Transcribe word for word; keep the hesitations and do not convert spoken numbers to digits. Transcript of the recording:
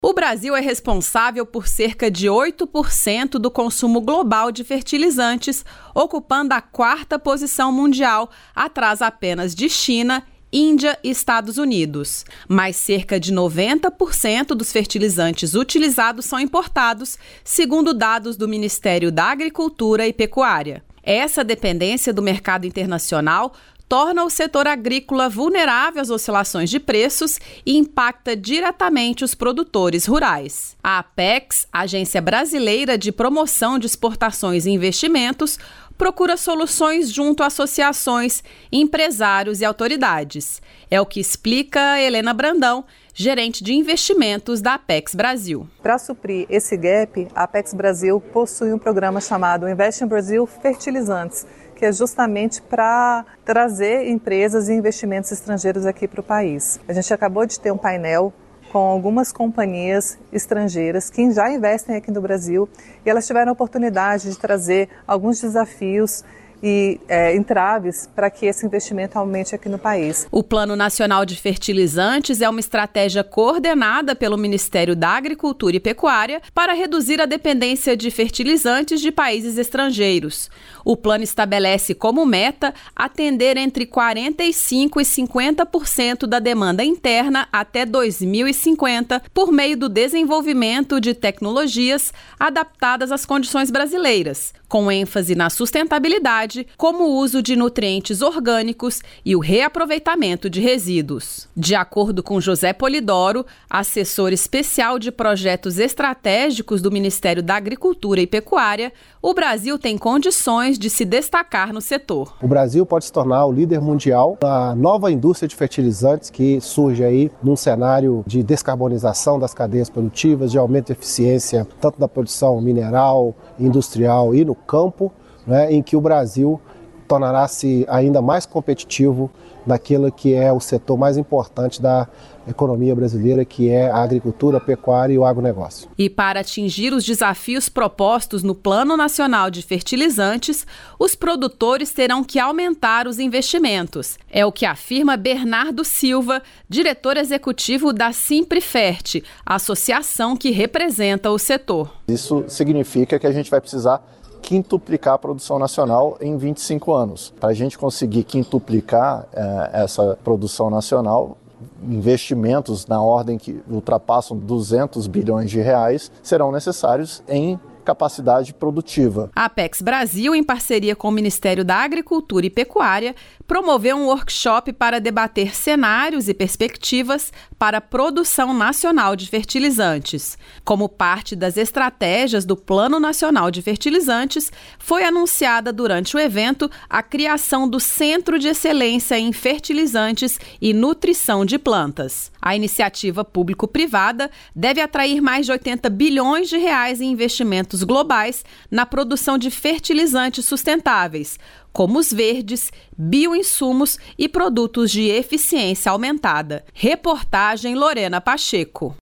O Brasil é responsável por cerca de oito por cento do consumo global de fertilizantes, ocupando a quarta posição mundial, atrás apenas de China, Índia e Estados Unidos. Mas cerca de noventa por cento dos fertilizantes utilizados são importados, segundo dados do Ministério da Agricultura e Pecuária. Essa dependência do mercado internacional torna o setor agrícola vulnerável às oscilações de preços e impacta diretamente os produtores rurais. A Apex, Agência Brasileira de Promoção de Exportações e Investimentos, procura soluções junto a associações, empresários e autoridades. É o que explica Helena Brandão, gerente de investimentos da Apex Brasil. Para suprir esse gap, a Apex Brasil possui um programa chamado Invest in Brazil Fertilizantes, que é justamente para trazer empresas e investimentos estrangeiros aqui para o país. A gente acabou de ter um painel com algumas companhias estrangeiras que já investem aqui no Brasil e elas tiveram a oportunidade de trazer alguns desafios e é, entraves para que esse investimento aumente aqui no país. O Plano Nacional de Fertilizantes é uma estratégia coordenada pelo Ministério da Agricultura e Pecuária para reduzir a dependência de fertilizantes de países estrangeiros. O plano estabelece como meta atender entre quarenta e cinco por cento e cinquenta por cento da demanda interna até dois mil e cinquenta por meio do desenvolvimento de tecnologias adaptadas às condições brasileiras, com ênfase na sustentabilidade, como o uso de nutrientes orgânicos e o reaproveitamento de resíduos. De acordo com José Polidoro, assessor especial de projetos estratégicos do Ministério da Agricultura e Pecuária, o Brasil tem condições de se destacar no setor. O Brasil pode se tornar o líder mundial da nova indústria de fertilizantes que surge aí num cenário de descarbonização das cadeias produtivas, de aumento de eficiência tanto da produção mineral, industrial e no campo, né, em que o Brasil tornará-se ainda mais competitivo naquilo que é o setor mais importante da economia brasileira, que é a agricultura, a pecuária e o agronegócio. E para atingir os desafios propostos no Plano Nacional de Fertilizantes, os produtores terão que aumentar os investimentos. É o que afirma Bernardo Silva, diretor executivo da Simprifert, a associação que representa o setor. Isso significa que a gente vai precisar quintuplicar a produção nacional em vinte e cinco anos. Para a gente conseguir quintuplicar eh, essa produção nacional, investimentos na ordem que ultrapassam duzentos bilhões de reais serão necessários em capacidade produtiva. A Apex Brasil, em parceria com o Ministério da Agricultura e Pecuária, promoveu um workshop para debater cenários e perspectivas para a produção nacional de fertilizantes. Como parte das estratégias do Plano Nacional de Fertilizantes, foi anunciada durante o evento a criação do Centro de Excelência em Fertilizantes e Nutrição de Plantas. A iniciativa público-privada deve atrair mais de oitenta bilhões de reais em investimentos globais na produção de fertilizantes sustentáveis, como os verdes, bioinsumos e produtos de eficiência aumentada. Reportagem Lorena Pacheco.